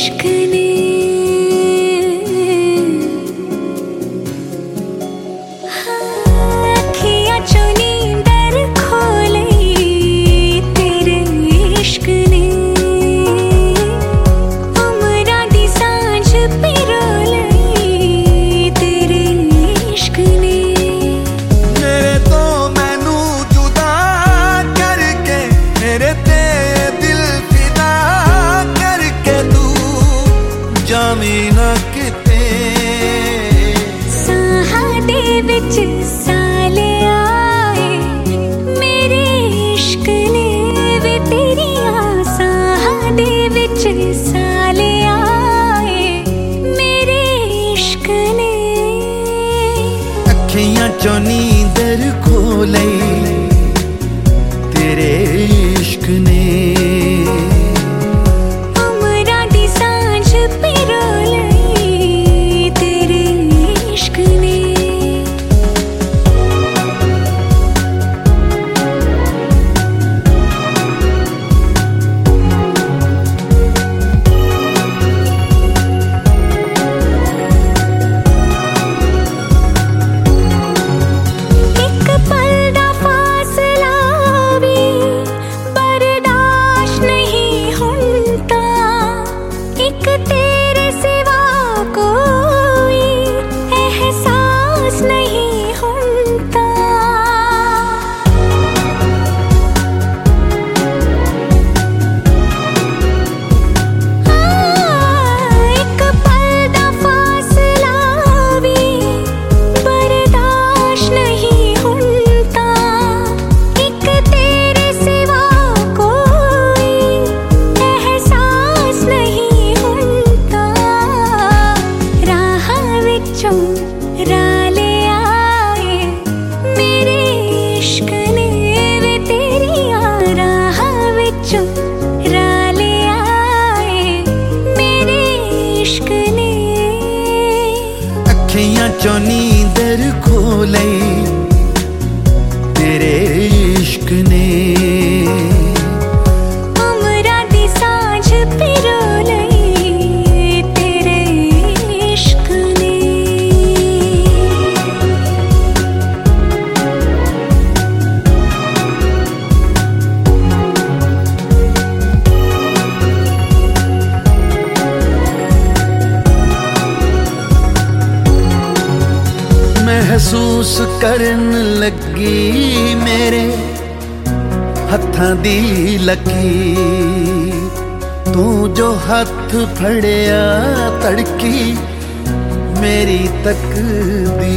इश्क ने अखियां चों नींदर खो लई तेरे इश्क ने उमरां दी सांझ पिरो लई तेरे इश्क ने मेरे तो मैनू जुदा करके मेरे ते दिल फिदा करके तू जावी ना किते साहां दे विच साले आए मेरे इश्क ने वे तेरियां साहां दे विच साले आए मेरे इश्क ने अखियां चों नींदर खो लई तेरे इश्क ने उमरां दी सांझ पिरो लई तेरे इश्क ने एक पल दा फासला भी बर्दाश्त नहीं होता एक तेरे सिवा कोई एहसास नहीं होता एक पल दा फासला भी बर्दाश्त नहीं होता एक तेरे सिवा कोई एहसास नहीं होता राह विचों राले आए मेरे इश्क ने वे तेरियां राह विचों राले आए मेरे इश्क ने अखियां चों नींदर खो लई तेरे इश्क ने उमरां दी सांझ पिरो लई तेरे इश्क ने महसूस करन लगी मेरे हत्थां दी लकीर तू जो हथ फड़िया तड़की मेरी तकदीर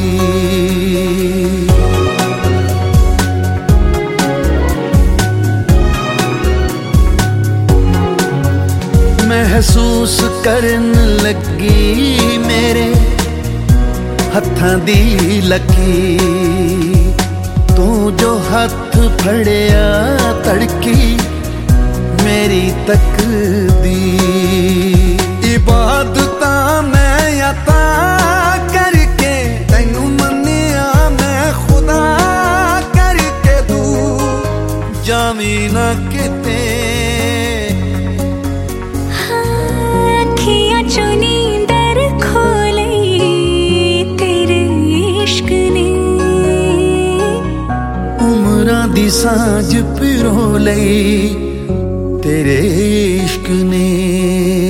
महसूस करन लगी मेरे हत्थां दी लकीर तू जो हथ फड़िया तड़की मेरी तकदीर इबादतां मैं अता करके तैनू मन्निया मैं खुदा करके तू जावी ना किते अखियां चों नींदर खो लई तेरे इश्क ने उमरां दी सांझ पिरो लई तेरे इश्क ने।